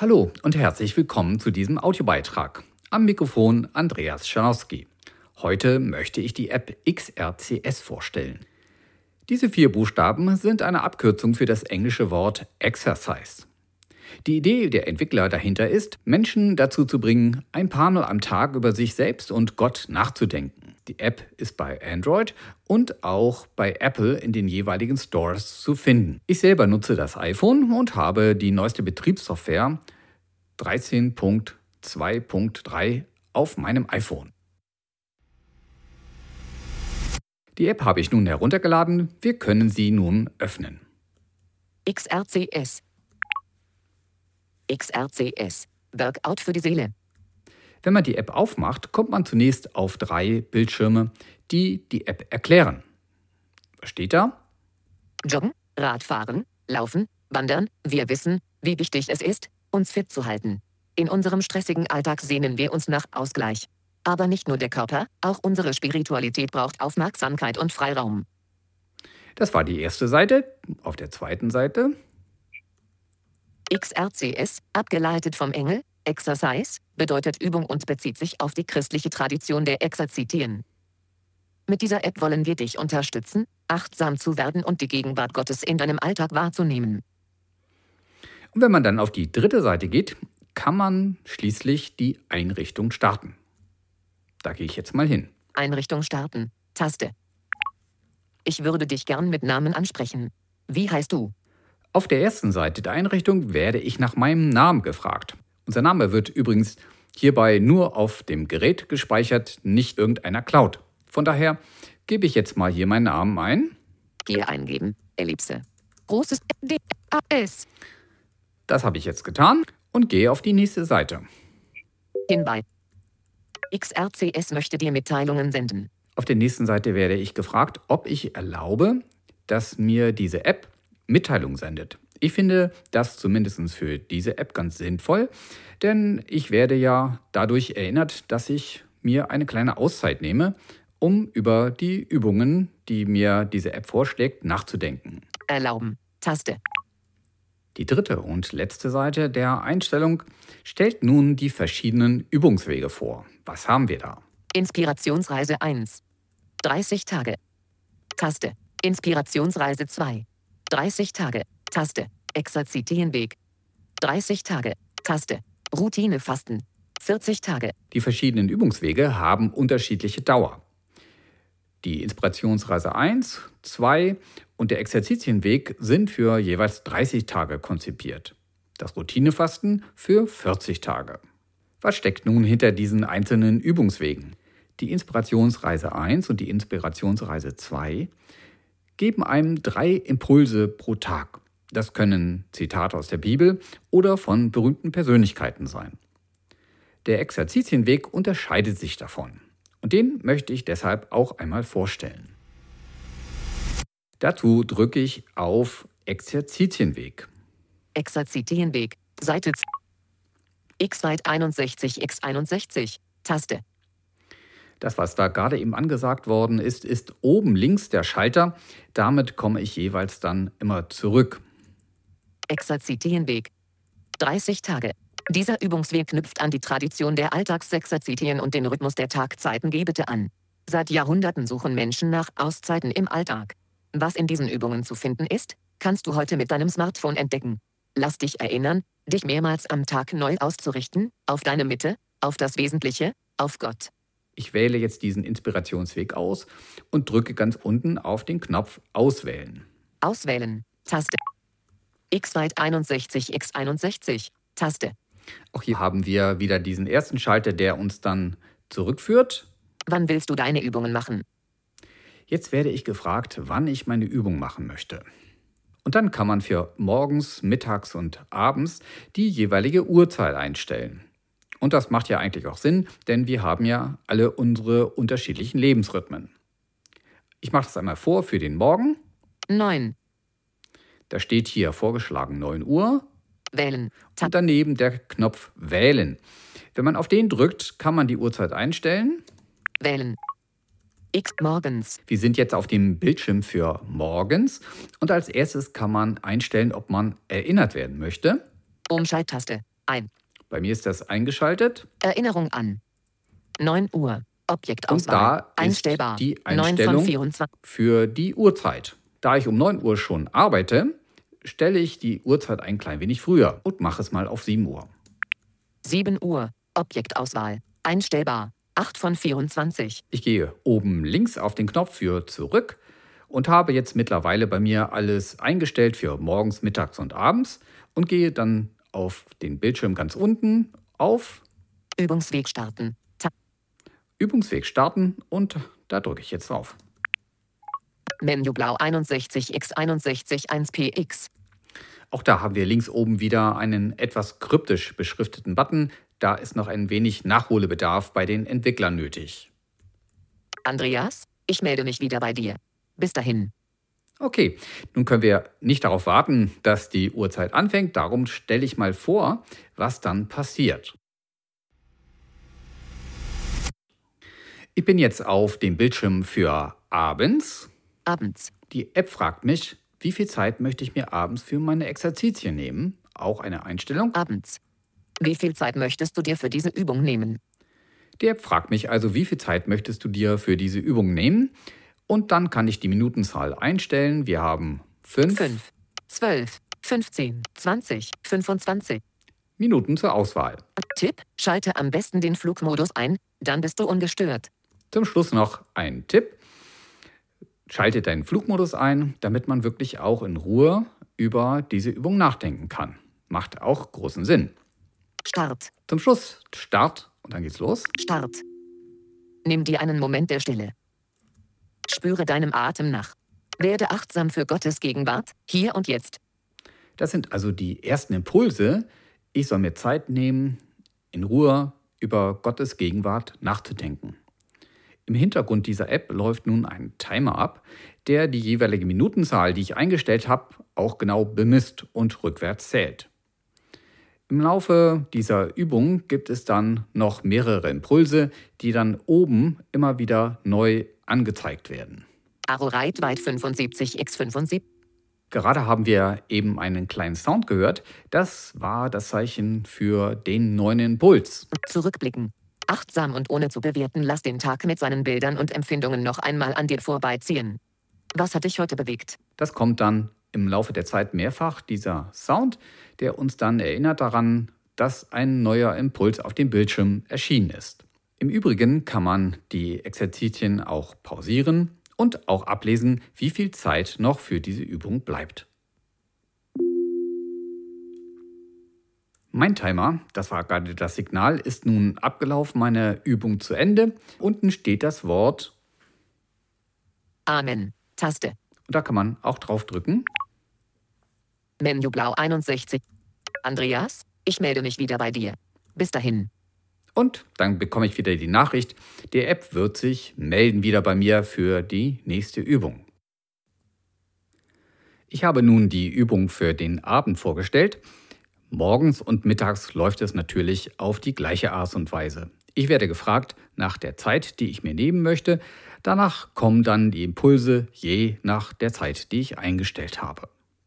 Hallo und herzlich willkommen zu diesem Audiobeitrag. Am Mikrofon Andreas Schanowski. Heute möchte ich die App XRCS vorstellen. Diese 4 Buchstaben sind eine Abkürzung für das englische Wort Exercise. Die Idee der Entwickler dahinter ist, Menschen dazu zu bringen, ein paar Mal am Tag über sich selbst und Gott nachzudenken. Die App ist bei Android und auch bei Apple in den jeweiligen Stores zu finden. Ich selber nutze das iPhone und habe die neueste Betriebssoftware 13.2.3 auf meinem iPhone. Die App habe ich nun heruntergeladen. Wir können sie nun öffnen. XRCS. XRCS. Workout für die Seele. Wenn man die App aufmacht, kommt man zunächst auf 3 Bildschirme, die die App erklären. Was steht da? Joggen, Radfahren, Laufen, Wandern. Wir wissen, wie wichtig es ist, uns fit zu halten. In unserem stressigen Alltag sehnen wir uns nach Ausgleich. Aber nicht nur der Körper, auch unsere Spiritualität braucht Aufmerksamkeit und Freiraum. Das war die erste Seite. Auf der zweiten Seite XRCS, abgeleitet vom Engel, Exercise, bedeutet Übung und bezieht sich auf die christliche Tradition der Exerzitien. Mit dieser App wollen wir dich unterstützen, achtsam zu werden und die Gegenwart Gottes in deinem Alltag wahrzunehmen. Und wenn man dann auf die dritte Seite geht, kann man schließlich die Einrichtung starten. Da gehe ich jetzt mal hin. Einrichtung starten, Taste. Ich würde dich gern mit Namen ansprechen. Wie heißt du? Auf der ersten Seite der Einrichtung werde ich nach meinem Namen gefragt. Unser Name wird übrigens hierbei nur auf dem Gerät gespeichert, nicht irgendeiner Cloud. Von daher gebe ich jetzt mal hier meinen Namen ein. Hier eingeben, Ellipse. Großes D-A-S. Das habe ich jetzt getan und gehe auf die nächste Seite. Hinweis. XRCS möchte dir Mitteilungen senden. Auf der nächsten Seite werde ich gefragt, ob ich erlaube, dass mir diese App Mitteilungen sendet. Ich finde das zumindest für diese App ganz sinnvoll, denn ich werde ja dadurch erinnert, dass ich mir eine kleine Auszeit nehme, um über die Übungen, die mir diese App vorschlägt, nachzudenken. Erlauben, Taste. Die dritte und letzte Seite der Einstellung stellt nun die verschiedenen Übungswege vor. Was haben wir da? Inspirationsreise 1. 30 Tage. Taste. Inspirationsreise 2. 30 Tage. Taste. Exerzitienweg. 30 Tage. Taste. Routinefasten. 40 Tage. Die verschiedenen Übungswege haben unterschiedliche Dauer. Die Inspirationsreise 1, 2 und der Exerzitienweg sind für jeweils 30 Tage konzipiert. Das Routinefasten für 40 Tage. Was steckt nun hinter diesen einzelnen Übungswegen? Die Inspirationsreise 1 und die Inspirationsreise 2 geben einem 3 Impulse pro Tag. Das können Zitate aus der Bibel oder von berühmten Persönlichkeiten sein. Der Exerzitienweg unterscheidet sich davon. Und den möchte ich deshalb auch einmal vorstellen. Dazu drücke ich auf Exerzitienweg. Exerzitienweg. Seite X-Weit 61 X61. Taste. Das, was da gerade eben angesagt worden ist, ist oben links der Schalter. Damit komme ich jeweils dann immer zurück. Exerzitienweg. 30 Tage. Dieser Übungsweg knüpft an die Tradition der Alltagsexerzitien und den Rhythmus der Tagzeitengebete an. Seit Jahrhunderten suchen Menschen nach Auszeiten im Alltag. Was in diesen Übungen zu finden ist, kannst du heute mit deinem Smartphone entdecken. Lass dich erinnern, dich mehrmals am Tag neu auszurichten, auf deine Mitte, auf das Wesentliche, auf Gott. Ich wähle jetzt diesen Inspirationsweg aus und drücke ganz unten auf den Knopf Auswählen. Auswählen, Taste. X-Weit 61 X61, Taste. Auch hier haben wir wieder diesen ersten Schalter, der uns dann zurückführt. Wann willst du deine Übungen machen? Jetzt werde ich gefragt, wann ich meine Übung machen möchte. Und dann kann man für morgens, mittags und abends die jeweilige Uhrzeit einstellen. Und das macht ja eigentlich auch Sinn, denn wir haben ja alle unsere unterschiedlichen Lebensrhythmen. Ich mache das einmal vor für den Morgen. 9. Da steht hier vorgeschlagen 9 Uhr. Wählen. Und daneben der Knopf Wählen. Wenn man auf den drückt, kann man die Uhrzeit einstellen. Wählen. X morgens. Wir sind jetzt auf dem Bildschirm für morgens und als erstes kann man einstellen, ob man erinnert werden möchte. Umschalttaste. Ein. Bei mir ist das eingeschaltet. Erinnerung an. 9 Uhr. Und Objektauswahl. da ist Einstellbar. die 9 von Einstellung 24. für die Uhrzeit. Da ich um 9 Uhr schon arbeite, stelle ich die Uhrzeit ein klein wenig früher und mache es mal auf 7 Uhr. 7 Uhr. Objektauswahl. Einstellbar. 8 von 24. Ich gehe oben links auf den Knopf für zurück und habe jetzt mittlerweile bei mir alles eingestellt für morgens, mittags und abends und gehe dann auf den Bildschirm ganz unten auf Übungsweg starten. Übungsweg starten und da drücke ich jetzt drauf. Menü blau 61x 1px. Auch da haben wir links oben wieder einen etwas kryptisch beschrifteten Button. Da ist noch ein wenig Nachholbedarf bei den Entwicklern nötig. Andreas, ich melde mich wieder bei dir. Bis dahin. Okay, nun können wir nicht darauf warten, dass die Uhrzeit anfängt. Darum stelle ich mal vor, was dann passiert. Ich bin jetzt auf dem Bildschirm für abends. Abends. Die App fragt mich, wie viel Zeit möchte ich mir abends für meine Exerzitien nehmen? Auch eine Einstellung. Abends. Wie viel Zeit möchtest du dir für diese Übung nehmen? Die App fragt mich also, wie viel Zeit möchtest du dir für diese Übung nehmen? Und dann kann ich die Minutenzahl einstellen. Wir haben 5, 12, 15, 20, 25. Minuten zur Auswahl. Tipp: Schalte am besten den Flugmodus ein, dann bist du ungestört. Zum Schluss noch ein Tipp. Schalte deinen Flugmodus ein, damit man wirklich auch in Ruhe über diese Übung nachdenken kann. Macht auch großen Sinn. Start. Zum Schluss Start und dann geht's los. Start. Nimm dir einen Moment der Stille. Spüre deinem Atem nach. Werde achtsam für Gottes Gegenwart, hier und jetzt. Das sind also die ersten Impulse. Ich soll mir Zeit nehmen, in Ruhe über Gottes Gegenwart nachzudenken. Im Hintergrund dieser App läuft nun ein Timer ab, der die jeweilige Minutenzahl, die ich eingestellt habe, auch genau bemisst und rückwärts zählt. Im Laufe dieser Übung gibt es dann noch mehrere Impulse, die dann oben immer wieder neu angezeigt werden. Arorite weit 75x75. Gerade haben wir eben einen kleinen Sound gehört. Das war das Zeichen für den neuen Impuls. Zurückblicken. Achtsam und ohne zu bewerten, lass den Tag mit seinen Bildern und Empfindungen noch einmal an dir vorbeiziehen. Was hat dich heute bewegt? Das kommt dann im Laufe der Zeit mehrfach, dieser Sound, der uns dann erinnert daran, dass ein neuer Impuls auf dem Bildschirm erschienen ist. Im Übrigen kann man die Exerzitien auch pausieren und auch ablesen, wie viel Zeit noch für diese Übung bleibt. Mein Timer, das war gerade das Signal, ist nun abgelaufen, meine Übung zu Ende. Unten steht das Wort Amen. Taste. und da kann man auch drauf drücken. Menü blau 61. Andreas, ich melde mich wieder bei dir. Bis dahin. Und dann bekomme ich wieder die Nachricht, die App wird sich melden wieder bei mir für die nächste Übung. Ich habe nun die Übung für den Abend vorgestellt. Morgens und mittags läuft es natürlich auf die gleiche Art und Weise. Ich werde gefragt nach der Zeit, die ich mir nehmen möchte. Danach kommen dann die Impulse je nach der Zeit, die ich eingestellt habe.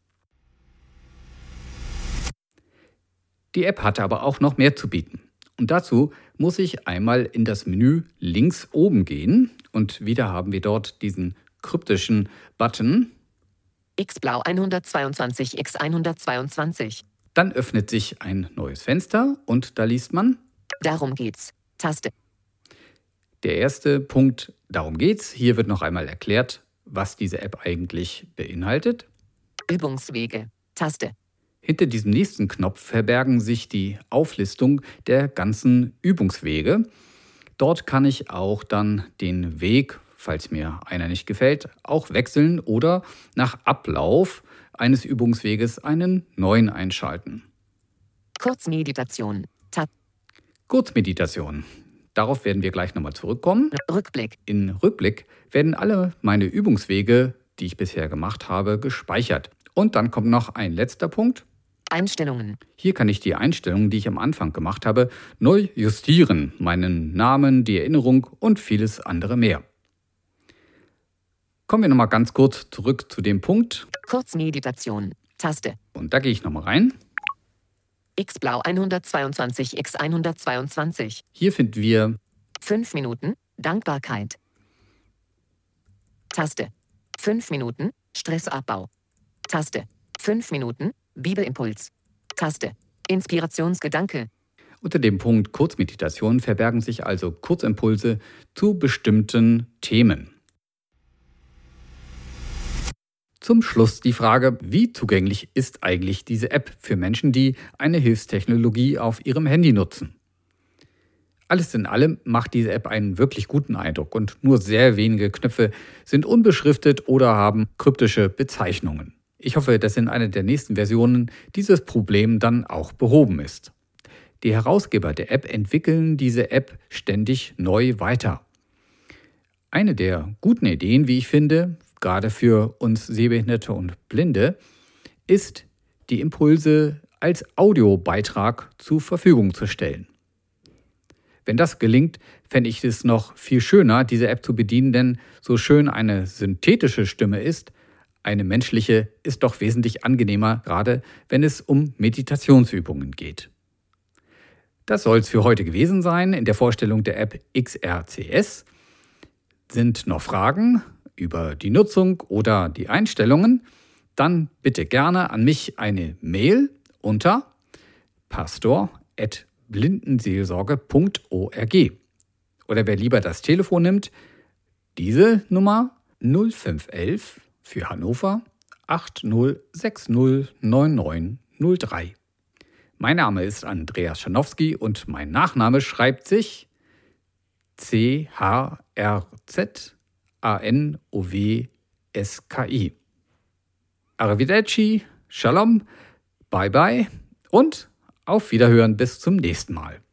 Die App hatte aber auch noch mehr zu bieten. Und dazu muss ich einmal in das Menü links oben gehen und wieder haben wir dort diesen kryptischen Button. X-Blau 122 x 122. Dann öffnet sich ein neues Fenster und da liest man. Darum geht's. Taste. Der erste Punkt, darum geht's. Hier wird noch einmal erklärt, was diese App eigentlich beinhaltet. Übungswege. Taste. Hinter diesem nächsten Knopf verbergen sich die Auflistung der ganzen Übungswege. Dort kann ich auch dann den Weg, falls mir einer nicht gefällt, auch wechseln oder nach Ablauf eines Übungsweges einen neuen einschalten. Kurzmeditation. Tab. Kurzmeditation. Darauf werden wir gleich nochmal zurückkommen. Rückblick. In Rückblick werden alle meine Übungswege, die ich bisher gemacht habe, gespeichert. Und dann kommt noch ein letzter Punkt. Einstellungen. Hier kann ich die Einstellungen, die ich am Anfang gemacht habe, neu justieren. Meinen Namen, die Erinnerung und vieles andere mehr. Kommen wir nochmal ganz kurz zurück zu dem Punkt. Kurzmeditation. Taste. Und da gehe ich nochmal rein. X-Blau 122 x 122. Hier finden wir 5 Minuten, Dankbarkeit. Taste. 5 Minuten, Stressabbau. Taste. 5 Minuten, Bibelimpuls. Taste. Inspirationsgedanke. Unter dem Punkt Kurzmeditation verbergen sich also Kurzimpulse zu bestimmten Themen. Zum Schluss die Frage, wie zugänglich ist eigentlich diese App für Menschen, die eine Hilfstechnologie auf ihrem Handy nutzen? Alles in allem macht diese App einen wirklich guten Eindruck und nur sehr wenige Knöpfe sind unbeschriftet oder haben kryptische Bezeichnungen. Ich hoffe, dass in einer der nächsten Versionen dieses Problem dann auch behoben ist. Die Herausgeber der App entwickeln diese App ständig neu weiter. Eine der guten Ideen, wie ich finde, gerade für uns Sehbehinderte und Blinde, ist, die Impulse als Audiobeitrag zur Verfügung zu stellen. Wenn das gelingt, fände ich es noch viel schöner, diese App zu bedienen, denn so schön eine synthetische Stimme ist, eine menschliche ist doch wesentlich angenehmer, gerade wenn es um Meditationsübungen geht. Das soll es für heute gewesen sein in der Vorstellung der App XRCS. Sind noch Fragen über die Nutzung oder die Einstellungen? Dann bitte gerne an mich eine Mail unter pastor@blindenseelsorge.org. Oder wer lieber das Telefon nimmt, diese Nummer 0511 für Hannover 80609903. Mein Name ist Andreas Schanowski und mein Nachname schreibt sich CHRZANOWSKI. Arrivederci, Shalom, bye bye und auf Wiederhören bis zum nächsten Mal.